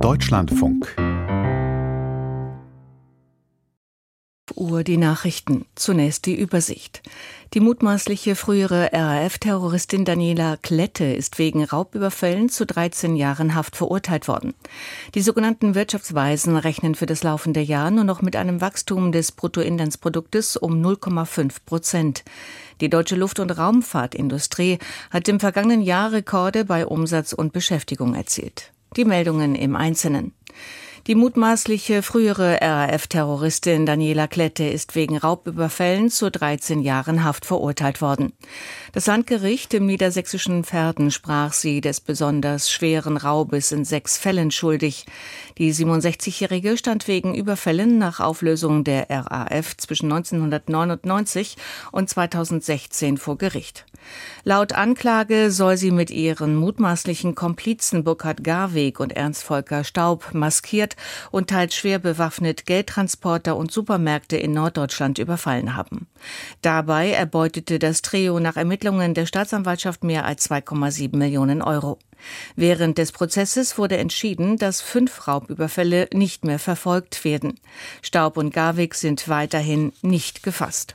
Deutschlandfunk. Die Nachrichten. Zunächst die Übersicht. Die mutmaßliche frühere RAF-Terroristin Daniela Klette ist wegen Raubüberfällen zu 13 Jahren Haft verurteilt worden. Die sogenannten Wirtschaftsweisen rechnen für das laufende Jahr nur noch mit einem Wachstum des Bruttoinlandsproduktes um 0,5%. Die deutsche Luft- und Raumfahrtindustrie hat im vergangenen Jahr Rekorde bei Umsatz und Beschäftigung erzielt. Die Meldungen im Einzelnen. Die mutmaßliche frühere RAF-Terroristin Daniela Klette ist wegen Raubüberfällen zu 13 Jahren Haft verurteilt worden. Das Landgericht im niedersächsischen Verden sprach sie des besonders schweren Raubes in 6 Fällen schuldig. Die 67-Jährige stand wegen Überfällen nach Auflösung der RAF zwischen 1999 und 2016 vor Gericht. Laut Anklage soll sie mit ihren mutmaßlichen Komplizen Burkhard Garweg und Ernst Volker Staub maskiert und teils schwer bewaffnet Geldtransporter und Supermärkte in Norddeutschland überfallen haben. Dabei erbeutete das Trio nach Ermittlungen der Staatsanwaltschaft mehr als 2,7 Millionen Euro. Während des Prozesses wurde entschieden, dass 5 Raubüberfälle nicht mehr verfolgt werden. Staub und Garweg sind weiterhin nicht gefasst.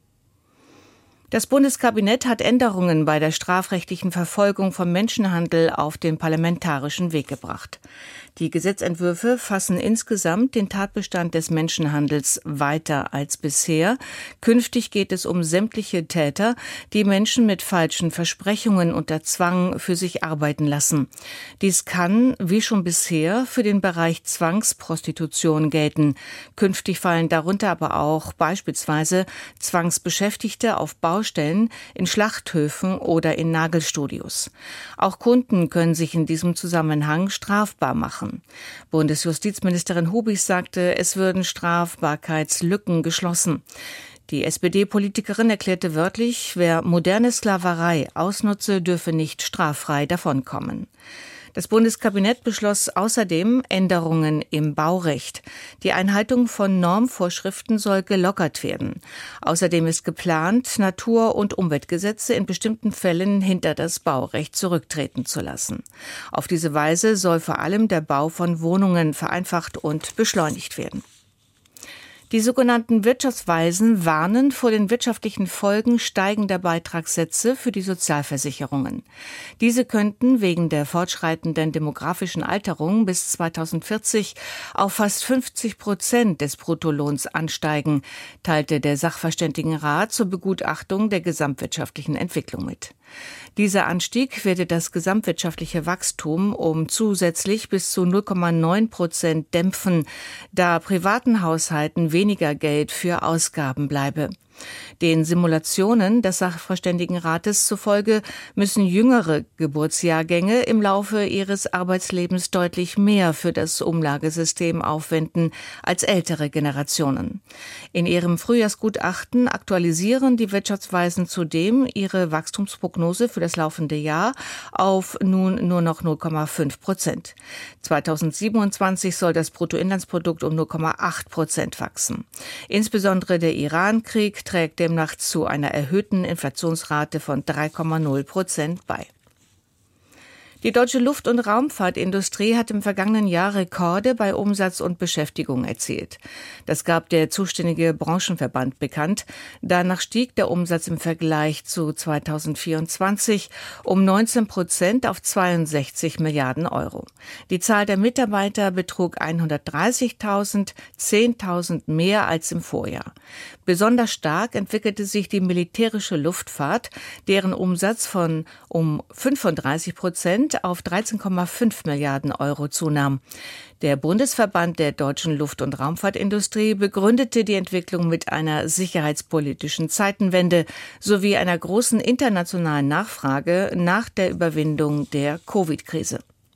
Das Bundeskabinett hat Änderungen bei der strafrechtlichen Verfolgung von Menschenhandel auf den parlamentarischen Weg gebracht. Die Gesetzentwürfe fassen insgesamt den Tatbestand des Menschenhandels weiter als bisher. Künftig geht es um sämtliche Täter, die Menschen mit falschen Versprechungen unter Zwang für sich arbeiten lassen. Dies kann, wie schon bisher, für den Bereich Zwangsprostitution gelten. Künftig fallen darunter aber auch beispielsweise Zwangsbeschäftigte auf Baustellen, in Schlachthöfen oder in Nagelstudios. Auch Kunden können sich in diesem Zusammenhang strafbar machen. Bundesjustizministerin Hubich sagte, es würden Strafbarkeitslücken geschlossen. Die SPD-Politikerin erklärte wörtlich, wer moderne Sklaverei ausnutze, dürfe nicht straffrei davonkommen. Das Bundeskabinett beschloss außerdem Änderungen im Baurecht. Die Einhaltung von Normvorschriften soll gelockert werden. Außerdem ist geplant, Natur- und Umweltgesetze in bestimmten Fällen hinter das Baurecht zurücktreten zu lassen. Auf diese Weise soll vor allem der Bau von Wohnungen vereinfacht und beschleunigt werden. Die sogenannten Wirtschaftsweisen warnen vor den wirtschaftlichen Folgen steigender Beitragssätze für die Sozialversicherungen. Diese könnten wegen der fortschreitenden demografischen Alterung bis 2040 auf fast 50% des Bruttolohns ansteigen, teilte der Sachverständigenrat zur Begutachtung der gesamtwirtschaftlichen Entwicklung mit. Dieser Anstieg werde das gesamtwirtschaftliche Wachstum um zusätzlich bis zu 0,9% dämpfen, da privaten Haushalten weniger Geld für Ausgaben bleibe. Den Simulationen des Sachverständigenrates zufolge müssen jüngere Geburtsjahrgänge im Laufe ihres Arbeitslebens deutlich mehr für das Umlagesystem aufwenden als ältere Generationen. In ihrem Frühjahrsgutachten aktualisieren die Wirtschaftsweisen zudem ihre Wachstumsprognose für das laufende Jahr auf nun nur noch 0,5%. 2027 soll das Bruttoinlandsprodukt um 0,8% wachsen. Insbesondere der Iran-Krieg trägt demnach zu einer erhöhten Inflationsrate von 3,0% bei. Die deutsche Luft- und Raumfahrtindustrie hat im vergangenen Jahr Rekorde bei Umsatz und Beschäftigung erzielt. Das gab der zuständige Branchenverband bekannt. Danach stieg der Umsatz im Vergleich zu 2024 um 19% auf 62 Milliarden Euro. Die Zahl der Mitarbeiter betrug 130.000, 10.000 mehr als im Vorjahr. Besonders stark entwickelte sich die militärische Luftfahrt, deren Umsatz von um 35% auf 13,5 Milliarden Euro zunahm. Der Bundesverband der deutschen Luft- und Raumfahrtindustrie begründete die Entwicklung mit einer sicherheitspolitischen Zeitenwende sowie einer großen internationalen Nachfrage nach der Überwindung der Covid-Krise.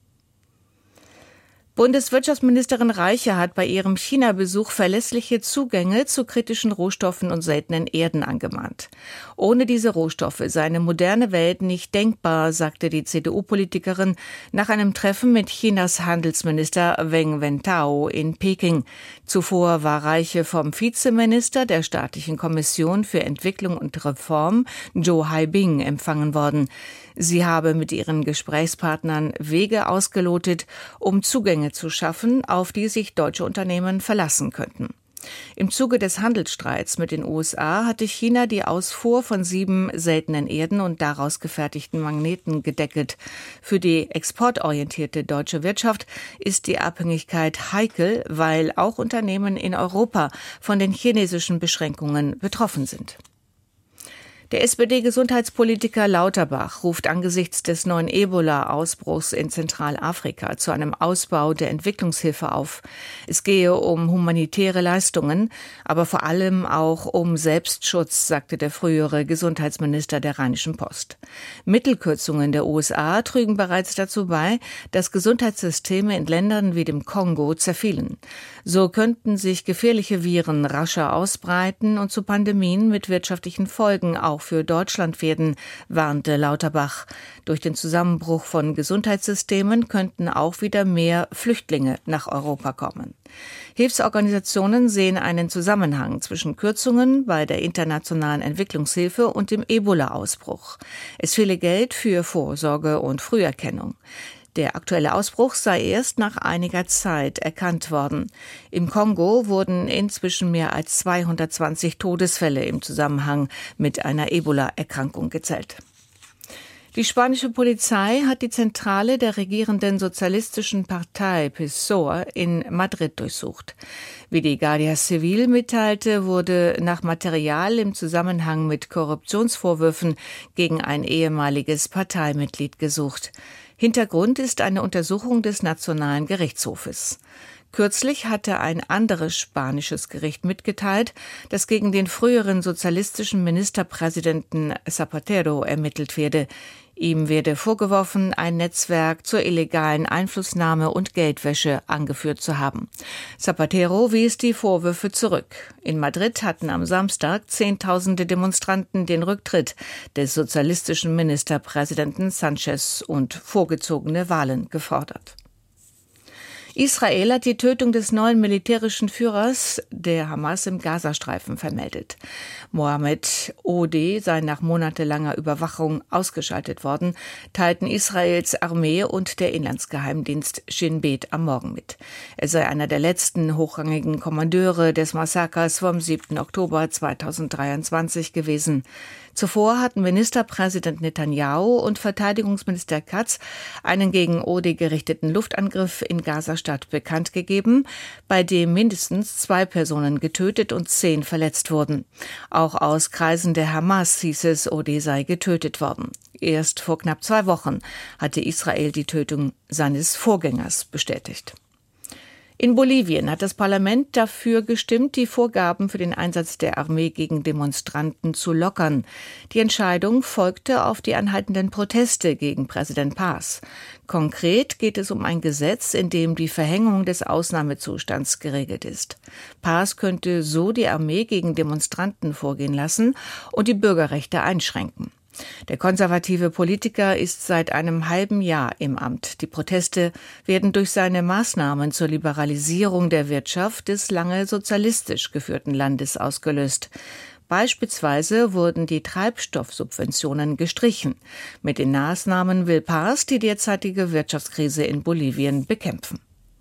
Bundeswirtschaftsministerin Reiche hat bei ihrem China-Besuch verlässliche Zugänge zu kritischen Rohstoffen und seltenen Erden angemahnt. Ohne diese Rohstoffe sei eine moderne Welt nicht denkbar, sagte die CDU-Politikerin nach einem Treffen mit Chinas Handelsminister Weng Wentao in Peking. Zuvor war Reiche vom Vizeminister der Staatlichen Kommission für Entwicklung und Reform, Zhou Haibing, empfangen worden. Sie habe mit ihren Gesprächspartnern Wege ausgelotet, um Zugänge zu schaffen, auf die sich deutsche Unternehmen verlassen könnten. Im Zuge des Handelsstreits mit den USA hatte China die Ausfuhr von 7 seltenen Erden und daraus gefertigten Magneten gedeckelt. Für die exportorientierte deutsche Wirtschaft ist die Abhängigkeit heikel, weil auch Unternehmen in Europa von den chinesischen Beschränkungen betroffen sind. Der SPD-Gesundheitspolitiker Lauterbach ruft angesichts des neuen Ebola-Ausbruchs in Zentralafrika zu einem Ausbau der Entwicklungshilfe auf. Es gehe um humanitäre Leistungen, aber vor allem auch um Selbstschutz, sagte der frühere Gesundheitsminister der Rheinischen Post. Mittelkürzungen der USA trügen bereits dazu bei, dass Gesundheitssysteme in Ländern wie dem Kongo zerfielen. So könnten sich gefährliche Viren rascher ausbreiten und zu Pandemien mit wirtschaftlichen Folgen auch für Deutschland werden, warnte Lauterbach. Durch den Zusammenbruch von Gesundheitssystemen könnten auch wieder mehr Flüchtlinge nach Europa kommen. Hilfsorganisationen sehen einen Zusammenhang zwischen Kürzungen bei der internationalen Entwicklungshilfe und dem Ebola-Ausbruch. Es fehle Geld für Vorsorge und Früherkennung. Der aktuelle Ausbruch sei erst nach einiger Zeit erkannt worden. Im Kongo wurden inzwischen mehr als 220 Todesfälle im Zusammenhang mit einer Ebola-Erkrankung gezählt. Die spanische Polizei hat die Zentrale der regierenden sozialistischen Partei PSOE in Madrid durchsucht. Wie die Guardia Civil mitteilte, wurde nach Material im Zusammenhang mit Korruptionsvorwürfen gegen ein ehemaliges Parteimitglied gesucht. Hintergrund ist eine Untersuchung des Nationalen Gerichtshofes. Kürzlich hatte ein anderes spanisches Gericht mitgeteilt, dass gegen den früheren sozialistischen Ministerpräsidenten Zapatero ermittelt werde. Ihm werde vorgeworfen, ein Netzwerk zur illegalen Einflussnahme und Geldwäsche angeführt zu haben. Zapatero wies die Vorwürfe zurück. In Madrid hatten am Samstag Zehntausende Demonstranten den Rücktritt des sozialistischen Ministerpräsidenten Sanchez und vorgezogene Wahlen gefordert. Israel hat die Tötung des neuen militärischen Führers der Hamas im Gazastreifen vermeldet. Mohammed Odeh sei nach monatelanger Überwachung ausgeschaltet worden, teilten Israels Armee und der Inlandsgeheimdienst Shin Bet am Morgen mit. Er sei einer der letzten hochrangigen Kommandeure des Massakers vom 7. Oktober 2023 gewesen. Zuvor hatten Ministerpräsident Netanyahu und Verteidigungsminister Katz einen gegen Odeh gerichteten Luftangriff in Gazastadt bekannt gegeben, bei dem mindestens 2 Personen getötet und 10 verletzt wurden. Auch aus Kreisen der Hamas hieß es, Odeh sei getötet worden. Erst vor knapp 2 Wochen hatte Israel die Tötung seines Vorgängers bestätigt. In Bolivien hat das Parlament dafür gestimmt, die Vorgaben für den Einsatz der Armee gegen Demonstranten zu lockern. Die Entscheidung folgte auf die anhaltenden Proteste gegen Präsident Paz. Konkret geht es um ein Gesetz, in dem die Verhängung des Ausnahmezustands geregelt ist. Paz könnte so die Armee gegen Demonstranten vorgehen lassen und die Bürgerrechte einschränken. Der konservative Politiker ist seit einem halben Jahr im Amt. Die Proteste werden durch seine Maßnahmen zur Liberalisierung der Wirtschaft des lange sozialistisch geführten Landes ausgelöst. Beispielsweise wurden die Treibstoffsubventionen gestrichen. Mit den Maßnahmen will Paz die derzeitige Wirtschaftskrise in Bolivien bekämpfen.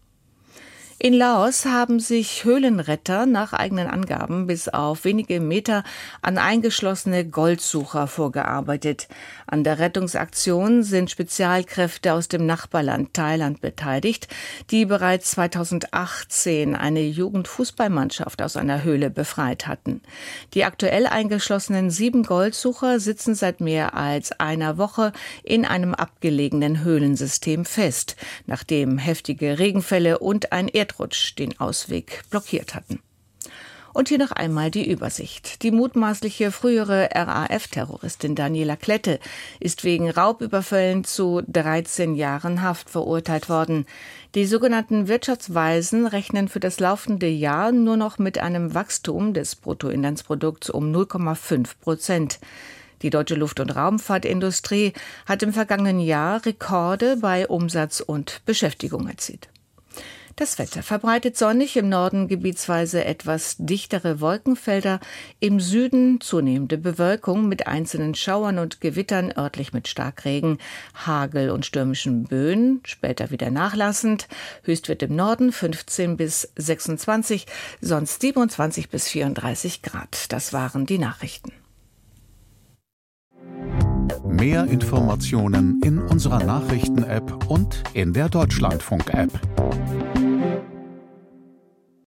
In Laos haben sich Höhlenretter nach eigenen Angaben bis auf wenige Meter an eingeschlossene Goldsucher vorgearbeitet. An der Rettungsaktion sind Spezialkräfte aus dem Nachbarland Thailand beteiligt, die bereits 2018 eine Jugendfußballmannschaft aus einer Höhle befreit hatten. Die aktuell eingeschlossenen 7 Goldsucher sitzen seit mehr als einer Woche in einem abgelegenen Höhlensystem fest, nachdem heftige Regenfälle und ein Erdrutsch den Ausweg blockiert hatten. Und hier noch einmal die Übersicht. Die mutmaßliche frühere RAF-Terroristin Daniela Klette ist wegen Raubüberfällen zu 13 Jahren Haft verurteilt worden. Die sogenannten Wirtschaftsweisen rechnen für das laufende Jahr nur noch mit einem Wachstum des Bruttoinlandsprodukts um 0,5%. Die deutsche Luft- und Raumfahrtindustrie hat im vergangenen Jahr Rekorde bei Umsatz und Beschäftigung erzielt. Das Wetter verbreitet sonnig, im Norden gebietsweise etwas dichtere Wolkenfelder, im Süden zunehmende Bewölkung mit einzelnen Schauern und Gewittern, örtlich mit Starkregen, Hagel und stürmischen Böen, später wieder nachlassend. Höchstwert im Norden 15 bis 26, sonst 27 bis 34 Grad. Das waren die Nachrichten. Mehr Informationen in unserer Nachrichten-App und in der Deutschlandfunk-App.